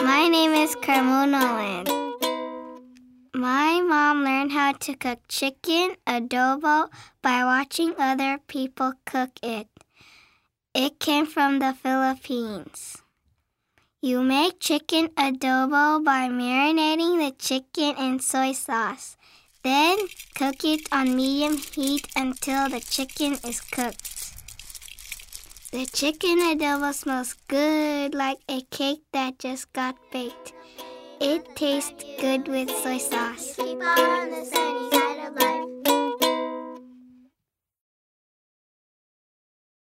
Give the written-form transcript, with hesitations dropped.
My name is Carmona Land. My mom learned how to cook chicken adobo by watching other people cook it. It came from the Philippines. You make chicken adobo by marinating the chicken in soy sauce. Then cook it on medium heat until the chicken is cooked. The chicken adobo smells good, like a cake that just got baked. It tastes good with soy sauce. Keep on the sunny side.